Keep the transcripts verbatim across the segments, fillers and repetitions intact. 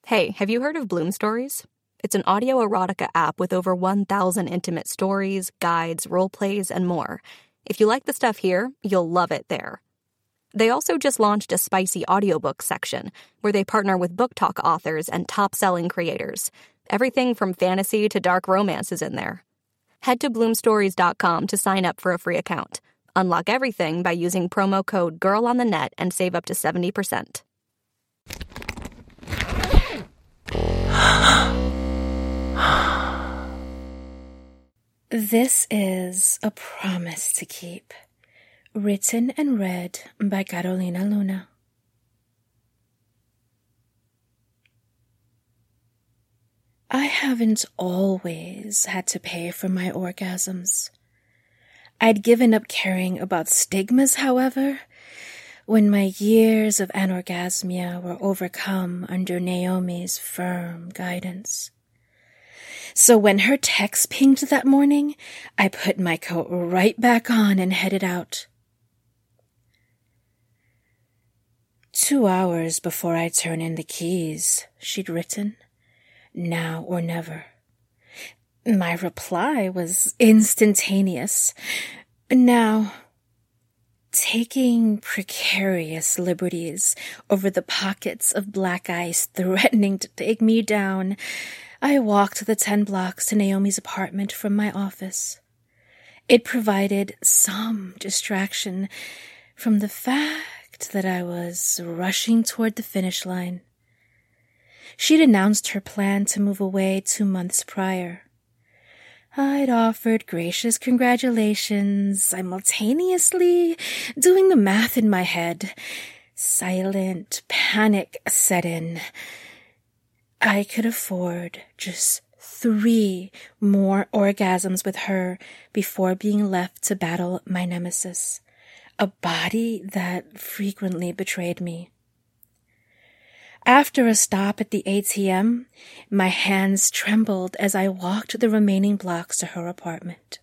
Hey, have you heard of Bloom Stories? It's an audio erotica app with over one thousand intimate stories, guides, role plays, and more. If you like the stuff here, you'll love it there. They also just launched a spicy audiobook section where they partner with book talk authors and top-selling creators. Everything from fantasy to dark romance is in there. Head to bloom stories dot com to sign up for a free account. Unlock everything by using promo code GIRLONTHENET and save up to seventy percent. This is A Promise to Keep, written and read by Carolina Luna. I haven't always had to pay for my orgasms. I'd given up caring about stigmas, however, when my years of anorgasmia were overcome under Naomi's firm guidance. So when her text pinged that morning, I put my coat right back on and headed out. Two hours before I turn in the keys, she'd written, now or never. My reply was instantaneous. Now, taking precarious liberties over the pockets of black ice threatening to take me down, I walked the ten blocks to Naomi's apartment from my office. It provided some distraction from the fact that I was rushing toward the finish line. She'd announced her plan to move away two months prior. I'd offered gracious congratulations, simultaneously doing the math in my head. Silent panic set in. I could afford just three more orgasms with her before being left to battle my nemesis, a body that frequently betrayed me. After a stop at the A T M, my hands trembled as I walked the remaining blocks to her apartment.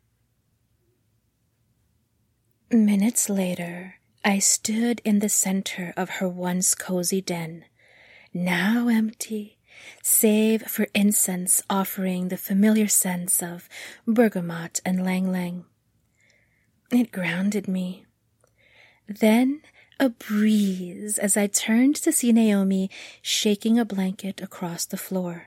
Minutes later, I stood in the center of her once cozy den, now empty, save for incense offering the familiar scents of bergamot and ylang-ylang. It grounded me. Then a breeze as I turned to see Naomi shaking a blanket across the floor.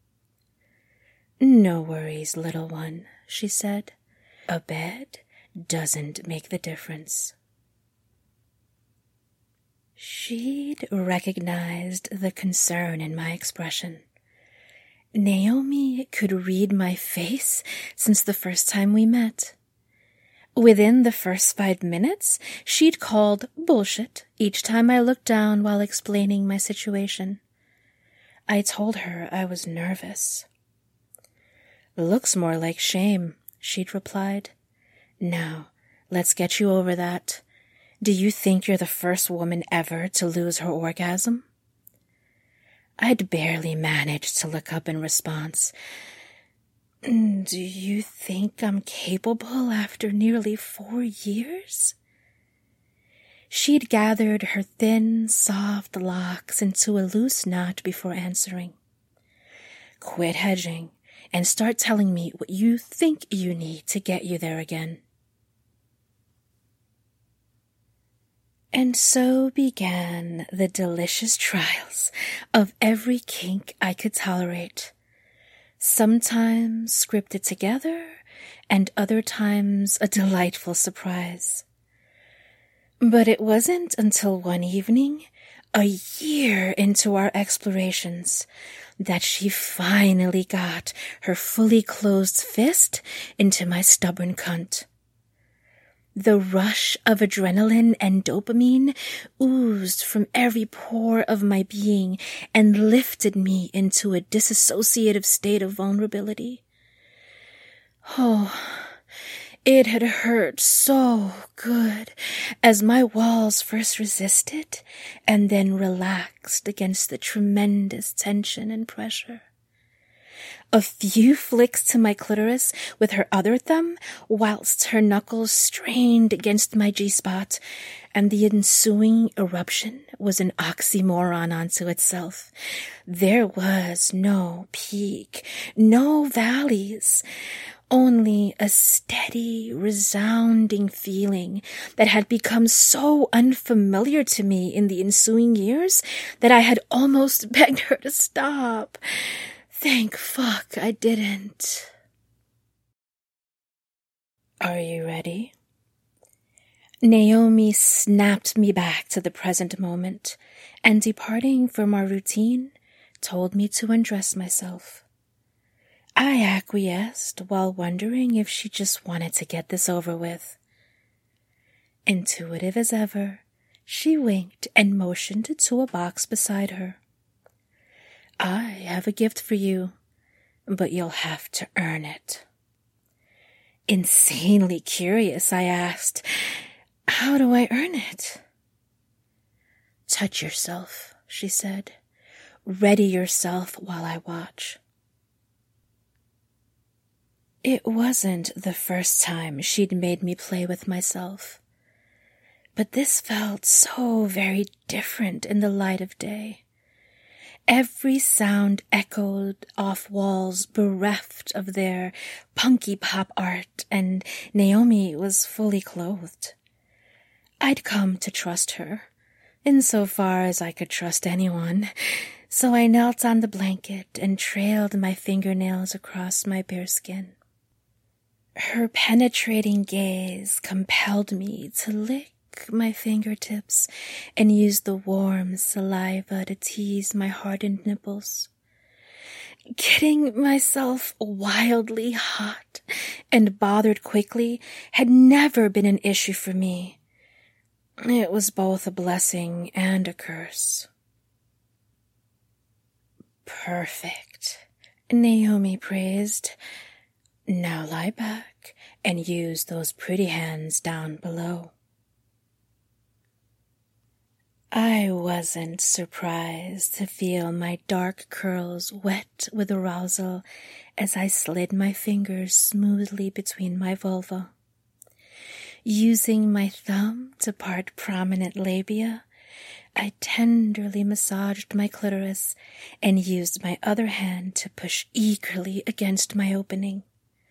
No worries, little one, she said. A bed doesn't make the difference. She'd recognized the concern in my expression. Naomi could read my face since the first time we met. Within the first five minutes, she'd called bullshit each time I looked down while explaining my situation. I told her I was nervous. Looks more like shame, she'd replied. Now, let's get you over that. Do you think you're the first woman ever to lose her orgasm? I'd barely managed to look up in response. Do you think I'm capable after nearly four years? She'd gathered her thin, soft locks into a loose knot before answering. Quit hedging and start telling me what you think you need to get you there again. And so began the delicious trials of every kink I could tolerate. Sometimes scripted together, and other times a delightful surprise. But it wasn't until one evening, a year into our explorations, that she finally got her fully closed fist into my stubborn cunt. The rush of adrenaline and dopamine oozed from every pore of my being and lifted me into a disassociative state of vulnerability. Oh, it had hurt so good as my walls first resisted and then relaxed against the tremendous tension and pressure. A few flicks to my clitoris with her other thumb, whilst her knuckles strained against my G-spot, and the ensuing eruption was an oxymoron unto itself. There was no peak, no valleys, only a steady, resounding feeling that had become so unfamiliar to me in the ensuing years that I had almost begged her to stop. Thank fuck I didn't. Are you ready? Naomi snapped me back to the present moment, and departing from our routine, told me to undress myself. I acquiesced while wondering if she just wanted to get this over with. Intuitive as ever, she winked and motioned to a box beside her. I have a gift for you, but you'll have to earn it. Insanely curious, I asked, how do I earn it? Touch yourself, she said. Ready yourself while I watch. It wasn't the first time she'd made me play with myself, but this felt so very different in the light of day. Every sound echoed off walls bereft of their punky pop art, and Naomi was fully clothed. I'd come to trust her, insofar as I could trust anyone, so I knelt on the blanket and trailed my fingernails across my bare skin. Her penetrating gaze compelled me to lick my fingertips and use the warm saliva to tease my hardened nipples. Getting myself wildly hot and bothered quickly had never been an issue for me. It was both a blessing and a curse. Perfect, Naomi praised. Now lie back and use those pretty hands down below. I wasn't surprised to feel my dark curls wet with arousal as I slid my fingers smoothly between my vulva. Using my thumb to part prominent labia, I tenderly massaged my clitoris and used my other hand to push eagerly against my opening.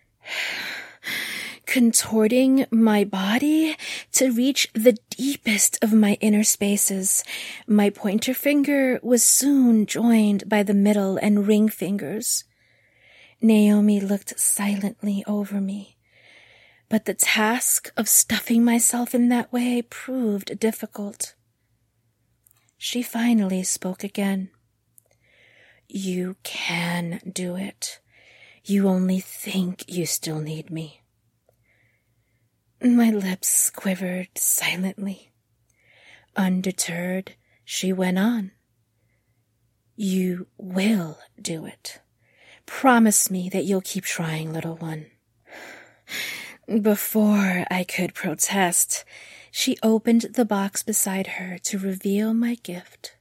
Contorting my body to reach the deepest of my inner spaces, my pointer finger was soon joined by the middle and ring fingers. Naomi looked silently over me, but the task of stuffing myself in that way proved difficult. She finally spoke again. You can do it. You only think you still need me. My lips quivered silently. Undeterred, she went on. You will do it. Promise me that you'll keep trying, little one. Before I could protest, she opened the box beside her to reveal my gift.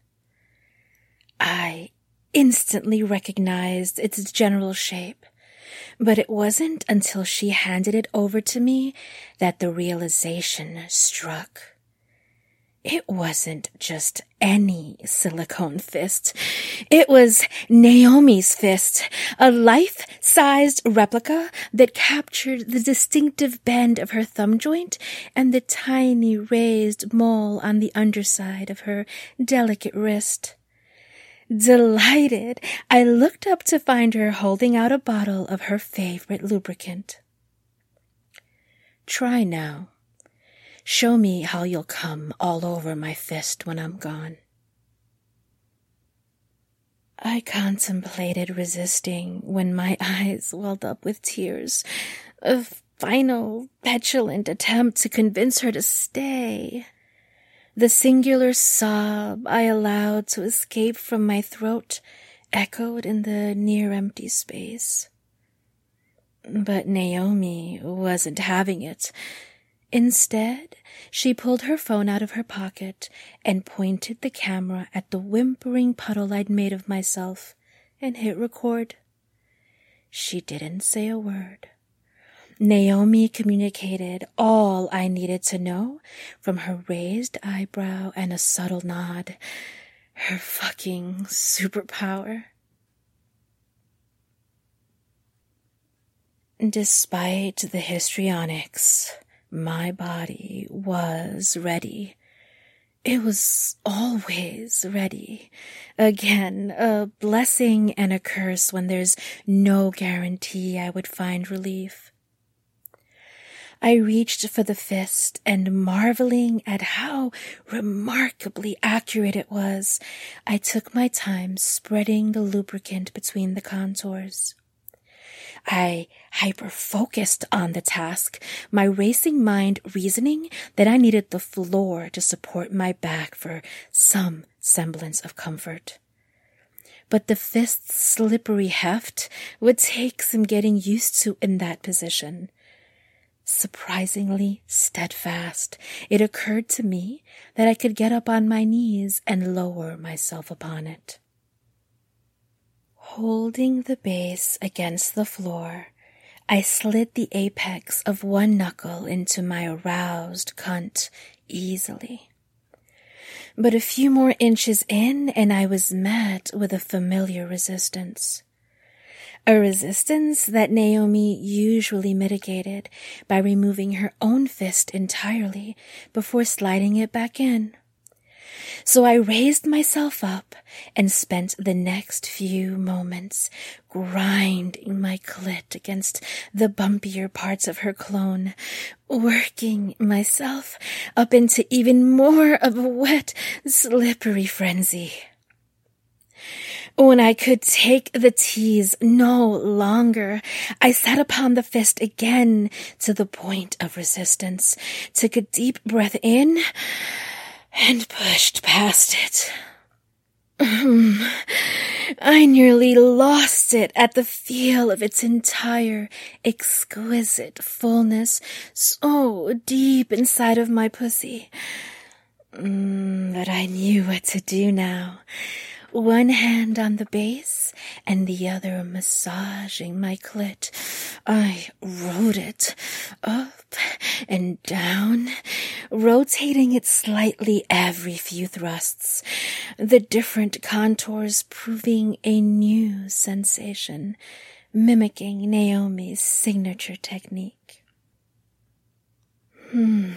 I instantly recognized its general shape, but it wasn't until she handed it over to me that the realization struck. It wasn't just any silicone fist. It was Naomi's fist, a life-sized replica that captured the distinctive bend of her thumb joint and the tiny raised mole on the underside of her delicate wrist. Delighted, I looked up to find her holding out a bottle of her favorite lubricant. Try now. Show me how you'll come all over my fist when I'm gone. I contemplated resisting when my eyes welled up with tears, a final, petulant attempt to convince her to stay. The singular sob I allowed to escape from my throat echoed in the near-empty space. But Naomi wasn't having it. Instead, she pulled her phone out of her pocket and pointed the camera at the whimpering puddle I'd made of myself and hit record. She didn't say a word. Naomi communicated all I needed to know from her raised eyebrow and a subtle nod. Her fucking superpower. Despite the histrionics, my body was ready. It was always ready. Again, a blessing and a curse when there's no guarantee I would find relief. I reached for the fist, and marveling at how remarkably accurate it was, I took my time spreading the lubricant between the contours. I hyper-focused on the task, my racing mind reasoning that I needed the floor to support my back for some semblance of comfort. But the fist's slippery heft would take some getting used to in that position. Surprisingly steadfast, it occurred to me that I could get up on my knees and lower myself upon it. Holding the base against the floor, I slid the apex of one knuckle into my aroused cunt easily. But a few more inches in, and I was met with a familiar resistance. A resistance that Naomi usually mitigated by removing her own fist entirely before sliding it back in. So I raised myself up and spent the next few moments grinding my clit against the bumpier parts of her clone, working myself up into even more of a wet, slippery frenzy. When I could take the tease no longer, I sat upon the fist again to the point of resistance, took a deep breath in, and pushed past it. I nearly lost it at the feel of its entire, exquisite fullness so deep inside of my pussy. Mm, but I knew what to do now. One hand on the base and the other massaging my clit. I rode it up and down, rotating it slightly every few thrusts, the different contours proving a new sensation, mimicking Naomi's signature technique. Hmm.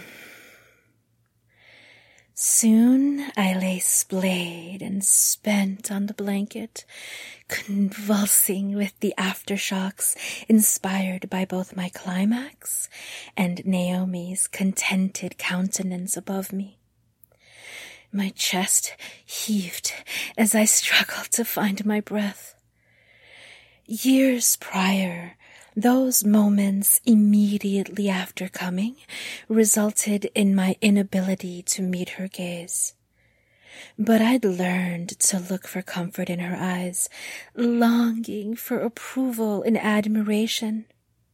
Soon I lay splayed and spent on the blanket, convulsing with the aftershocks inspired by both my climax and Naomi's contented countenance above me. My chest heaved as I struggled to find my breath. Years prior, those moments immediately after coming resulted in my inability to meet her gaze. But I'd learned to look for comfort in her eyes, longing for approval and admiration.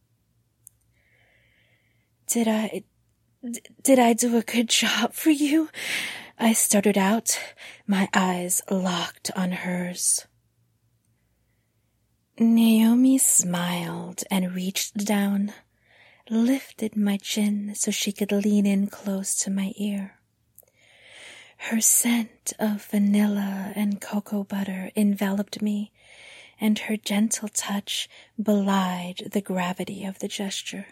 Did I, did I do a good job for you? I stuttered out, my eyes locked on hers. Naomi smiled and reached down, lifted my chin so she could lean in close to my ear. Her scent of vanilla and cocoa butter enveloped me, and her gentle touch belied the gravity of the gesture.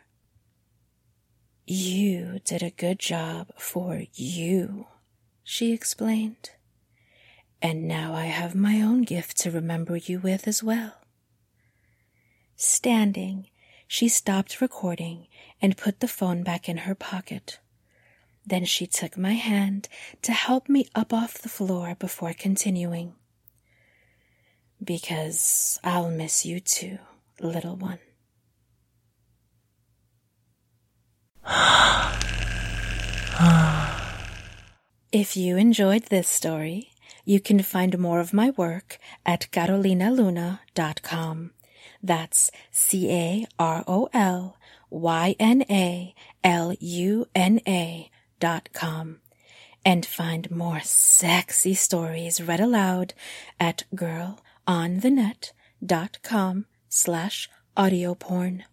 You did a good job for you, she explained. And now I have my own gift to remember you with as well. Standing, she stopped recording and put the phone back in her pocket. Then she took my hand to help me up off the floor before continuing. Because I'll miss you too, little one. If you enjoyed this story, you can find more of my work at carolina luna dot com. That's C A R O L Y N A L U N A dot com. And find more sexy stories read aloud at girl on the net dot com slash audio porn.